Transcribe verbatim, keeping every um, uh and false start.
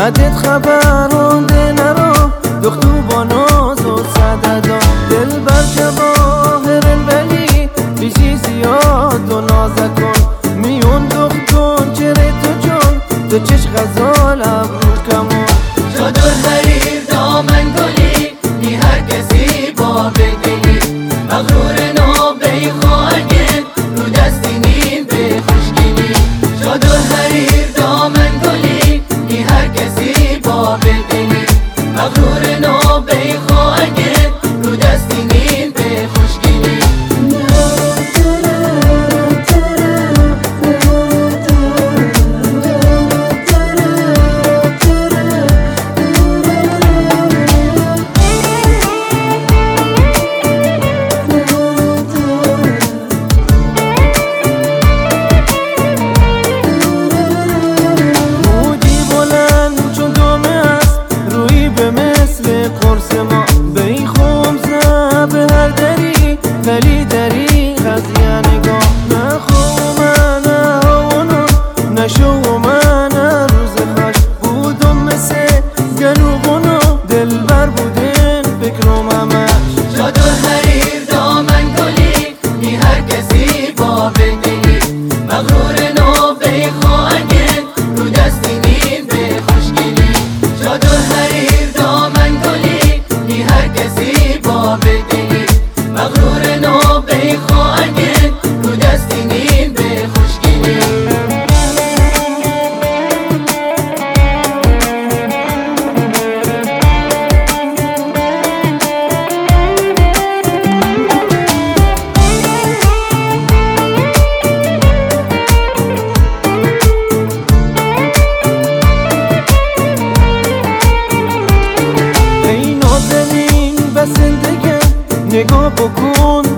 ادت خبرانده نرا دختو با ناز و صددا دل بر جواهر الولی بیشی زیاد و نازکن میون دختون چره تو جون تو چش غزال ابرو کمون چادر حریر دامن گلی بی هر کسی با بدلی مغرور نابی خواهگن رو دستینین به خوشگلی چادر حریر دامن گلی بی هر کسی با بدلی مغرور نابی خواهگن رو دستینین به خوشگلی ولی دری قضیه نگاه نخو من اونو نشو من روز خوش بودم مثل گلوبونو دل بر بودن فکرم همش چادر حریر دامن گلی بی هر کسی با بدلی مغرور نابی خواهگن رو دستینین به خوشگلی چادر حریر دامن گلی بی هر کسی با بدلی مغرور نابی خواهگن رو دستینین به خوشگلی ای نازنین بسندگه نگاه بکن